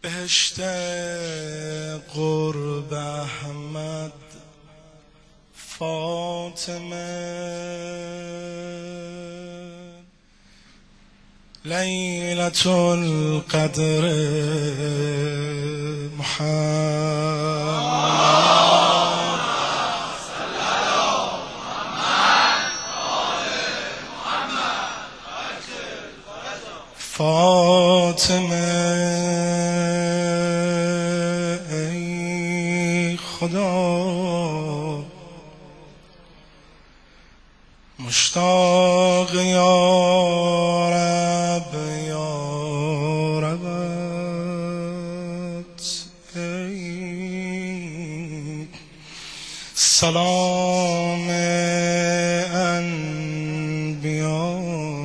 بهشت قرب احمد فاطمه لیلة القدر محمد فاطمه ای خدا مشتاق یا رب یا ربت ای سلام انبیا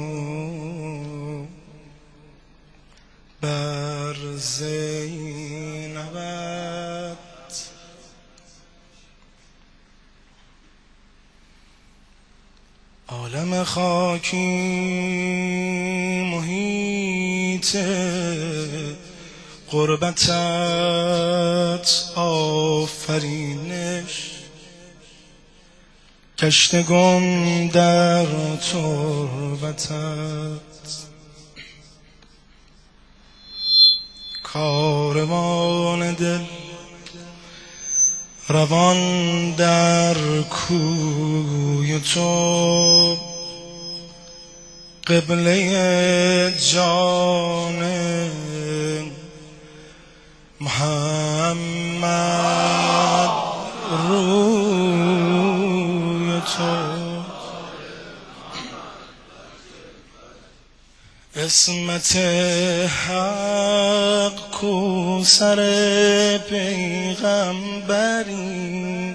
بر زینبت عالم خاکی محیط قربتت آفرینش گشته گم در تربتت کاروان دل روان در کوی تو قبله جان محمد روی تو عصمت حق کوثر پیغمبری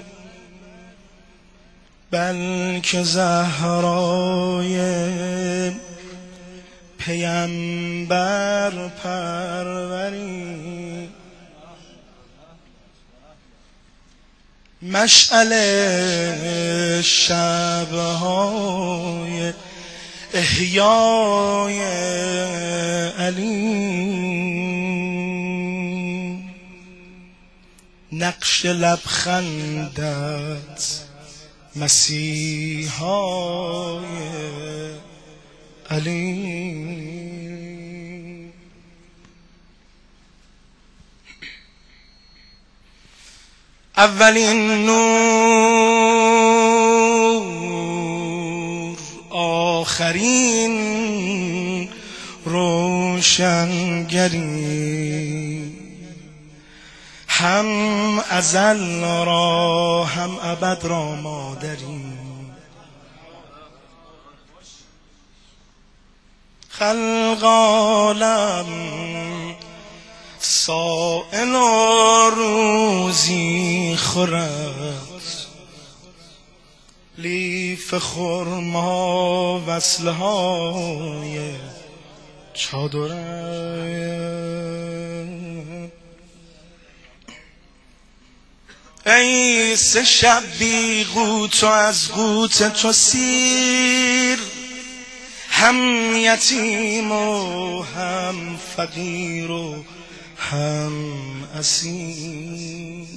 بلکه زهرای پیمبر پروری مشعل شبهای احیای علی نقش لبخندت مسیحای علی اولین نور آخرین روشنگری هم ازل را هم ابد را مادری خلق عالم سائل و روزی خورد لیف خرما وصلهای چادره ای سه شب بی قوت و از قوت تو سیر هم یتیم و هم فقیر و هم اسیر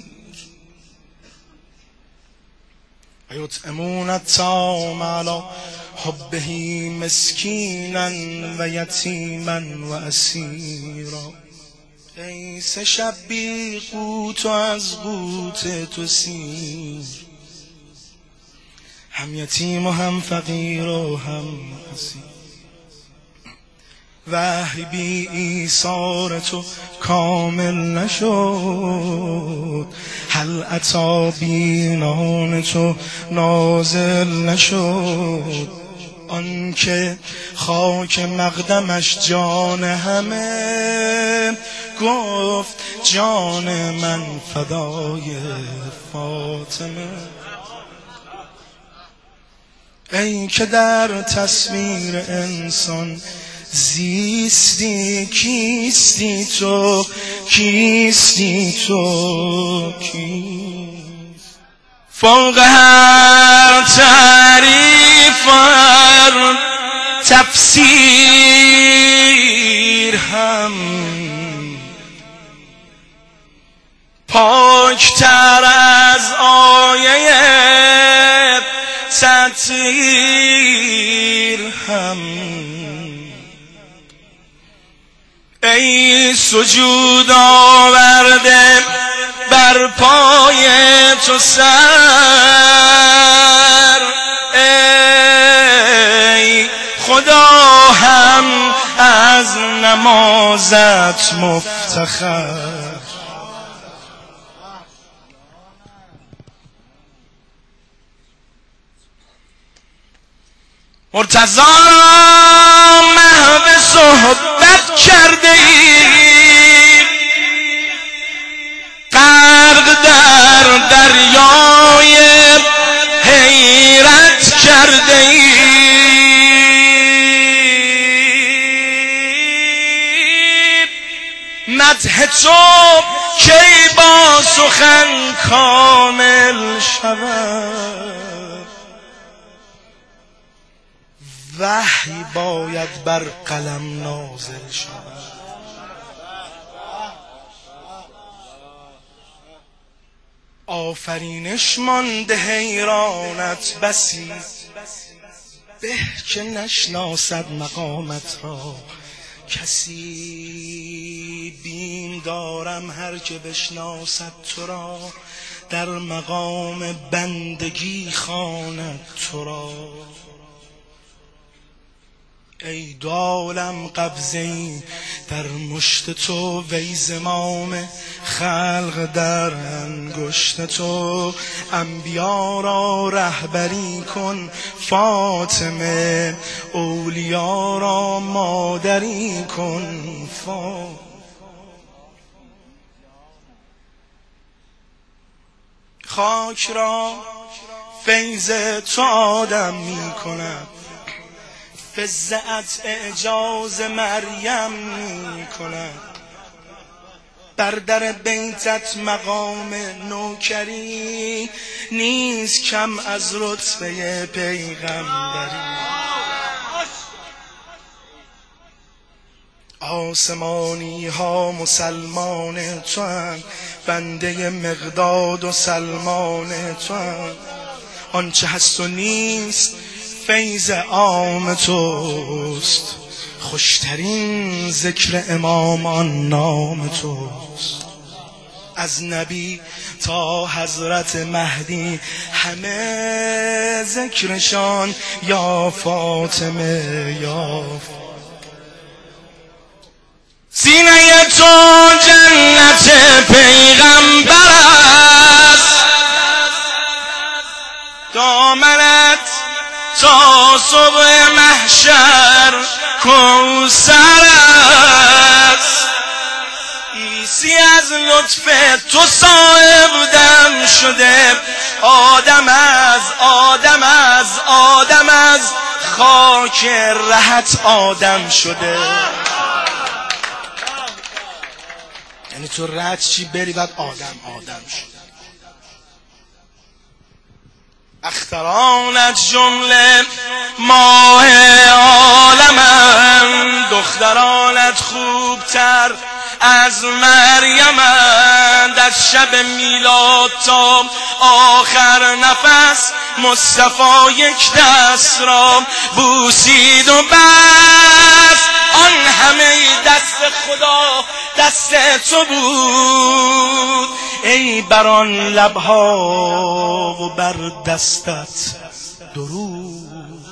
یطعمون الطعام علی حبه مسکینا و یتیما و اسیرا ای سه شب بی قوت و از قوت تو سیر هم یتیم و هم فقیر و هم اسیر وحی بی ایثار تو کامل نشد هل اتی بی نان تو نازل نشد آنکه خاک مقدمش جان همه گفت جان من فدای فاطمه ای که در تصویر انسان زیستی کیستی تو کیستی تو کیست فوق هر تعریف و هر تفسیر هم پاکتر از آیه تطهیر هم. ای سجود آورده بر پای تو سر، ای خدا هم از نمازت مفتخر. مرتضی محو صحبت کرده ای، غرق در دریای حیرت کرده ای. مدح تو کی با سخن کامل شود، وحی باید بر قلم نازل شود. آفرینش مانده حیرانت بسی، به که نشناسد مقامت را کسی. بیم دارم هر که بشناسد تو را، در مقام بندگی خواند تو را. ای دالم قبضه‌ای در مشت تو، وی زمام خلق در انگشت تو. انبیا را رهبری کن فاطمه، اولیا را مادری کن خاک را فیض تو آدم می کند، فزعت اعجاز مریم می کند. بر در بیتت مقام نوکری، نیست کم از رتبه پیغمبری. آسمانی ها مسلمان تو اند، بنده مقداد و سلمان تو اند. آنچه هست و نیست فیض عام توست، خوشترین ذکر امامان نام توست. از نبی تا حضرت مهدی همه ذکرشان یا فاطمه یا سینه تو جنت پیغمبر است، دامنت تا صبح محشر کوثر است. عیسی از لطف تو صاحب دم شده، آدم از خاک رهت آدم شده. یعنی تو رد چی بری بعد آدم شده. اخترانت جمله ماه عالمند، دخترانت خوبتر از مریمند. از شب میلاد تا آخر نفس مصطفی یک دست را بوسید و بس. آن همه دست خدا دست تو بود، ای بر آن لبها و بر دستت درود.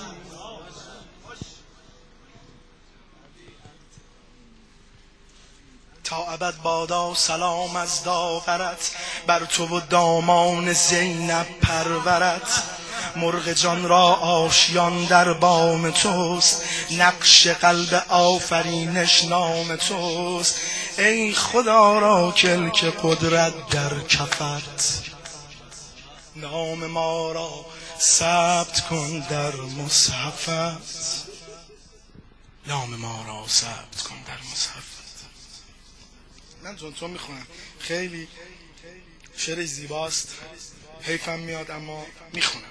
تا ابد بادا سلام از داورت، بر تو و دامان زینب پرورت. مرغ جان را آشیان در بام توست، نقش قلب آفرینش نام توست. ای خدا را کلک قدرت در کفت، نام ما را ثبت کن در مصحفت. نام ما را ثبت کن در مصحفت. من تون میخونم، خیلی شعر زیباست، حیفم میاد اما میخونم.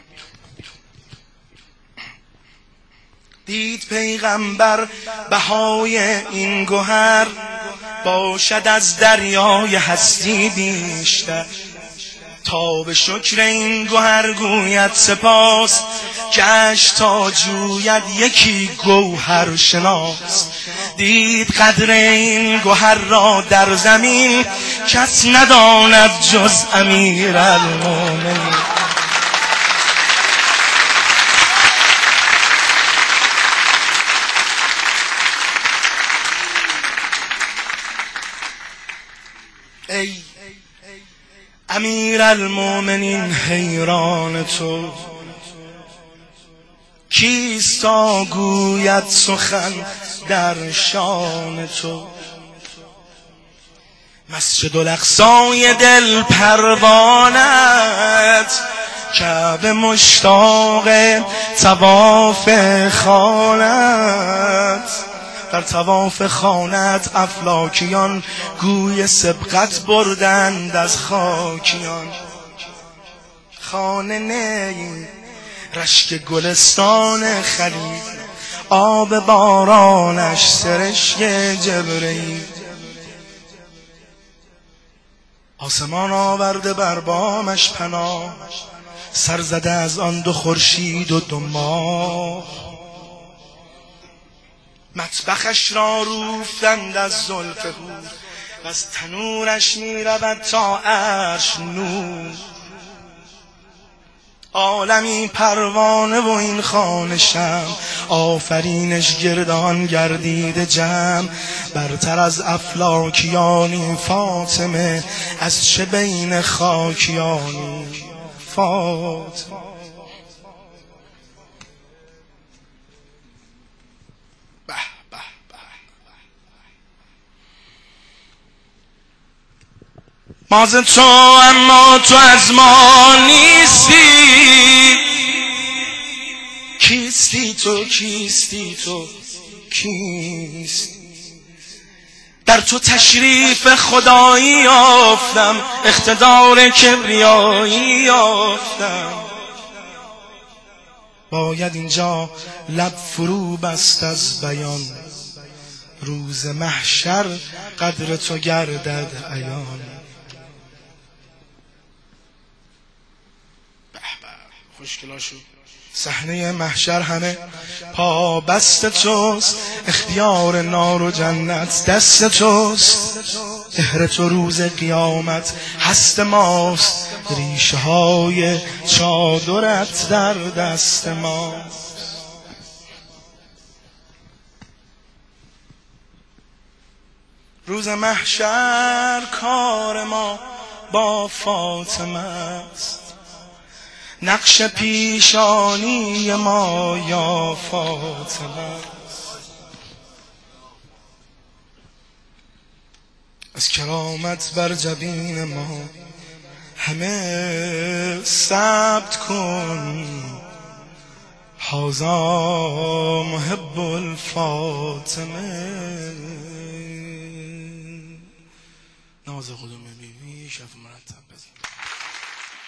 دید پیغمبر بهای این گوهر، باشد از دریای هستی بیشتر. تا به شکر این گوهر گوید سپاس، گشت تا جوید یکی گوهر شناس. دید قدر این گوهر را در زمین، کس نداند جز امیرالمومنین. ای امیرالمومنین حیران تو، کیست تا گوید سخن در شان تو. مسجد الاقصای دل پروانت، کعبه مشتاق طواف خانت. در طواف خانت افلاکیان گوی سبقت بردند از خاکیان. خانه نی رشک گلستان خلیل، آب بارانش سرشک جبرئیل. آسمان آورده بر بامش پناه، سر زده از آن دو خورشید و دو ماه. مطبخش را روفتند از زلف حور، و از تنورش می رود تا عرش نور. عالمی پروانه و این خانه شمع، آفرینش گردان گردیده جمع. برتر از افلاکیانی فاطمه، از چه بین خاکیانی فاطمه. ما ز تو اما تو از ما نیستی. کیستی تو کیستی تو کیستی. در تو تشریف خدایی یافتم، اقتدار کبریایی یافتم. باید اینجا لب فرو بست از بیان، روز محشر قدر تو گردد عیان. خوشگلاشو صحنه محشر همه پا بست توست، اختیار نار و جنت دست توست. مهر تو روز قیامت هست ماست، ریشه های چادرت در دست ماست. روز محشر کار ما با فاطمه است، نقش پیشانی ما یا فاطمه. از کرامت بر جبین ما همه ثبت کن، هذا محب الفاطمه. ناز قدوم بیبی شف مرتب.